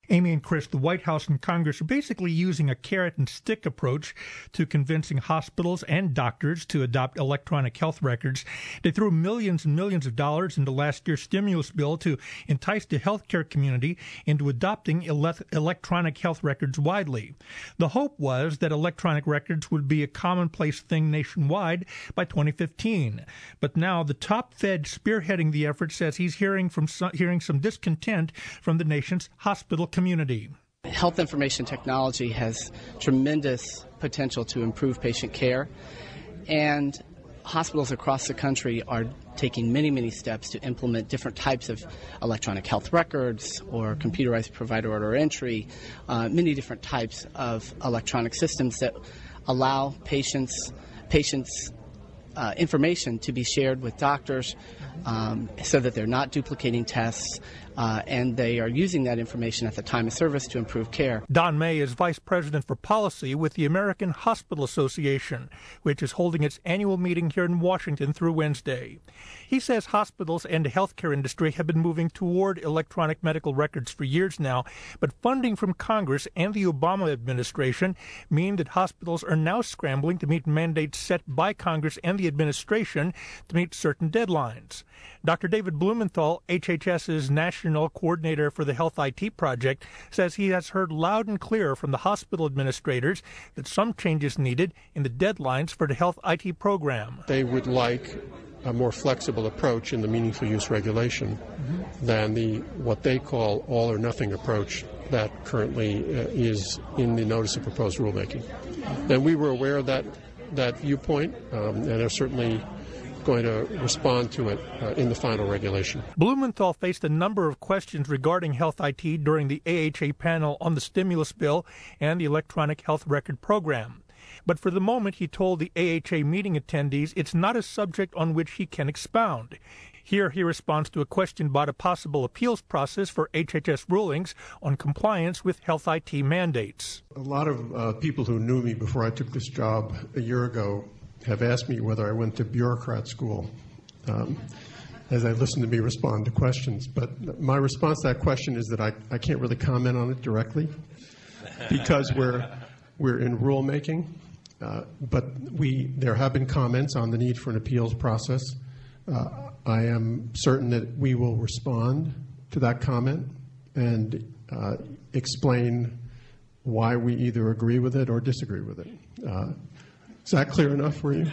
Amy and Chris, the White House and Congress are basically using a carrot and stick approach to convincing hospitals and doctors to adopt electronic health records. They threw millions and millions of dollars into last year's stimulus bill to entice the healthcare community into adopting electronic health records widely. The hope was that electronic records would be a commonplace thing nationwide by 2015. But now the top Fed spearheading the effort says he's hearing some discontent from the nation's hospital community. Health information technology has tremendous potential to improve patient care, and hospitals across the country are taking many, many steps to implement different types of electronic health records or computerized provider order entry, many different types of electronic systems that allow patients' information to be shared with doctors so that they're not duplicating tests, and they are using that information at the time of service to improve care. Don May is Vice President for Policy with the American Hospital Association, which is holding its annual meeting here in Washington through Wednesday. He says hospitals and the healthcare industry have been moving toward electronic medical records for years now, but funding from Congress and the Obama administration mean that hospitals are now scrambling to meet mandates set by Congress and the administration to meet certain deadlines. Dr. David Blumenthal, HHS's National Coordinator for the Health IT Project, says he has heard loud and clear from the hospital administrators that some changes needed in the deadlines for the Health IT program. They would like a more flexible approach in the meaningful use regulation than the what they call all or nothing approach that currently is in the notice of proposed rulemaking. And we were aware of that viewpoint and are certainly going to respond to it in the final regulation. Blumenthal faced a number of questions regarding health IT during the AHA panel on the stimulus bill and the electronic health record program. But for the moment, he told the AHA meeting attendees it's not a subject on which he can expound. Here he responds to a question about a possible appeals process for HHS rulings on compliance with health IT mandates. A lot of people who knew me before I took this job a year ago have asked me whether I went to bureaucrat school as I listened to me respond to questions. But my response to that question is that I can't really comment on it directly because we're in rulemaking. But there have been comments on the need for an appeals process. I am certain that we will respond to that comment and explain why we either agree with it or disagree with it. Is that clear enough for you?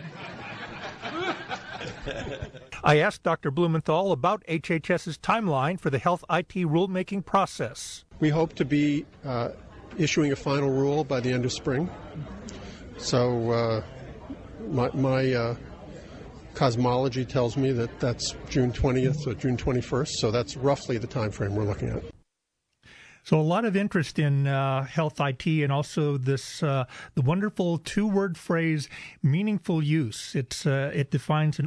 I asked Dr. Blumenthal about HHS's timeline for the health IT rulemaking process. We hope to be issuing a final rule by the end of spring. So my cosmology tells me that that's June 20th or June 21st, so that's roughly the time frame we're looking at. So a lot of interest in health IT, and also this the wonderful two-word phrase "meaningful use." It defines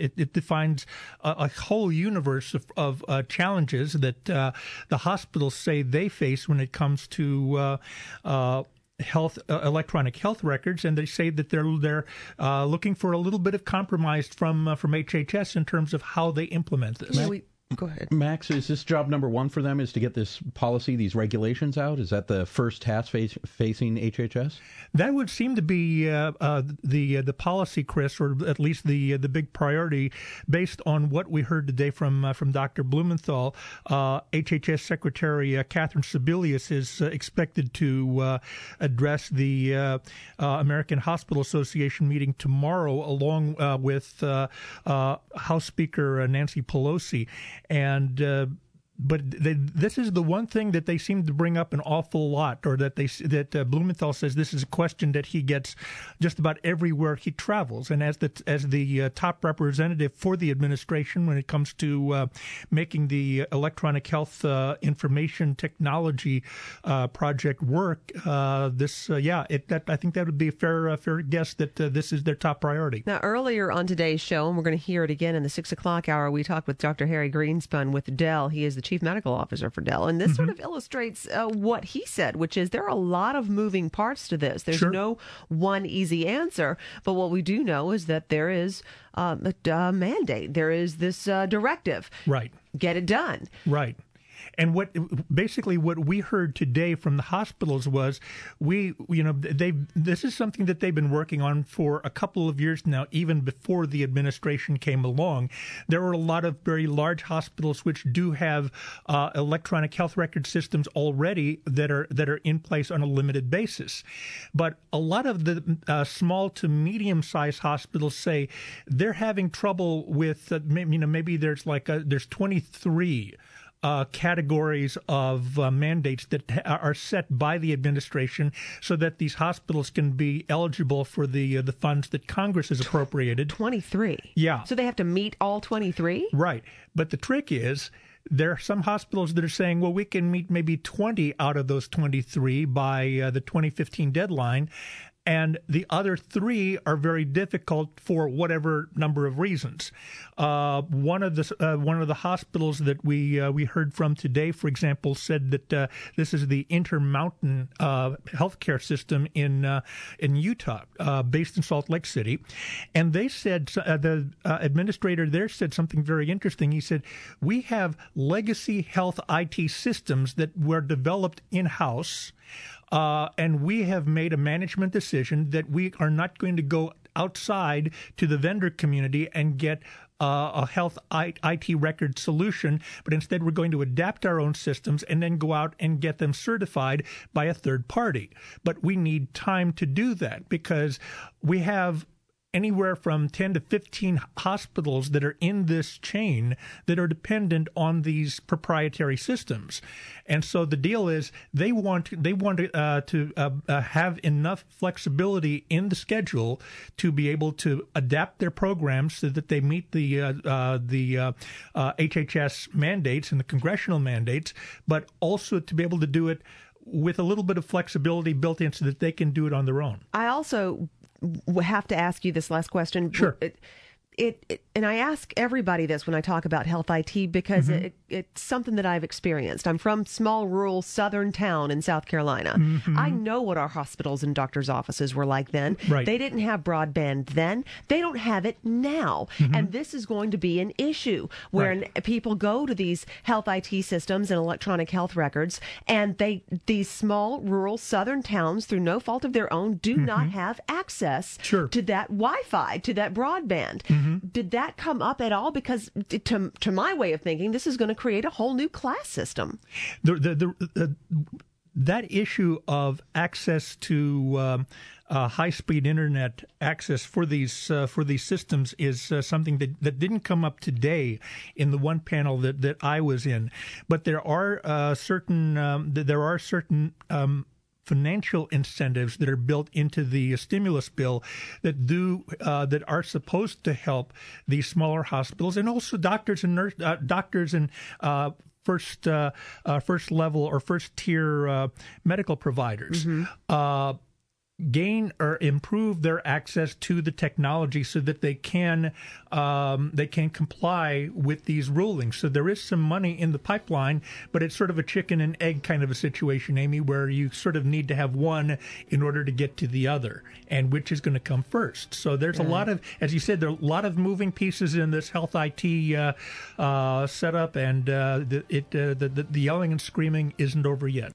a whole universe of challenges that the hospitals say they face when it comes to electronic health records, and they say that they're looking for a little bit of compromise from HHS in terms of how they implement this. Go ahead. Max, is this job number one for them, is to get this policy, these regulations out? Is that the first task facing HHS? That would seem to be the policy, Chris, or at least the big priority, based on what we heard today from Dr. Blumenthal. HHS Secretary Catherine Sebelius is expected to address the American Hospital Association meeting tomorrow, along with House Speaker Nancy Pelosi. And but this is the one thing that they seem to bring up an awful lot, or that Blumenthal says this is a question that he gets just about everywhere he travels. And as the top representative for the administration when it comes to making the electronic health information technology project work, I think that would be a fair guess that this is their top priority. Now, earlier on today's show, and we're going to hear it again in the 6 o'clock hour, we talked with Dr. Harry Greenspun with Dell. He is the Chief Medical Officer for Dell. And this sort of illustrates what he said, which is there are a lot of moving parts to this. There's no one easy answer. But what we do know is that there is a mandate. There is this directive. Right. Get it done. Right. And what we heard today from the hospitals was this is something that they've been working on for a couple of years now, even before the administration came along. There are a lot of very large hospitals which do have electronic health record systems already that are in place on a limited basis. But a lot of the small to medium-sized hospitals say they're having trouble with maybe there's 23 categories of mandates that are set by the administration so that these hospitals can be eligible for the funds that Congress has appropriated. 23? Yeah. So they have to meet all 23? Right. But the trick is there are some hospitals that are saying, well, we can meet maybe 20 out of those 23 by the 2015 deadline. And the other 3 are very difficult for whatever number of reasons. One of the hospitals that we heard from today, for example, said that this is the Intermountain healthcare system in Utah, based in Salt Lake City, and they said the administrator there said something very interesting. He said, "We have legacy health IT systems that were developed in-house." And we have made a management decision that we are not going to go outside to the vendor community and get a health IT record solution, but instead we're going to adapt our own systems and then go out and get them certified by a third party. But we need time to do that because we have anywhere from 10 to 15 hospitals that are in this chain that are dependent on these proprietary systems. And so the deal is they want to have enough flexibility in the schedule to be able to adapt their programs so that they meet the HHS mandates and the congressional mandates, but also to be able to do it with a little bit of flexibility built in so that they can do it on their own. I also have to ask you this last question. Sure. And I ask everybody this when I talk about health IT because it's something that I've experienced. I'm from small, rural, southern town in South Carolina. I know what our hospitals and doctors' offices were like then. Right. They didn't have broadband then. They don't have it now. And this is going to be an issue where people go to these health IT systems and electronic health records, and these small, rural, southern towns, through no fault of their own, do not have access to that Wi-Fi, to that broadband. Did that come up at all? Because to my way of thinking, this is going to create a whole new class system. That issue of access to high-speed internet access for these systems is something that didn't come up today in the one panel that I was in. But there are certain financial incentives that are built into the stimulus bill that are supposed to help these smaller hospitals and also doctors and first level or first tier medical providers. Gain or improve their access to the technology so that they can comply with these rulings. So there is some money in the pipeline, but it's sort of a chicken and egg kind of a situation, Amy, where you sort of need to have one in order to get to the other, and which is going to come first. So there's a lot of, as you said, there are a lot of moving pieces in this health IT setup, and the yelling and screaming isn't over yet.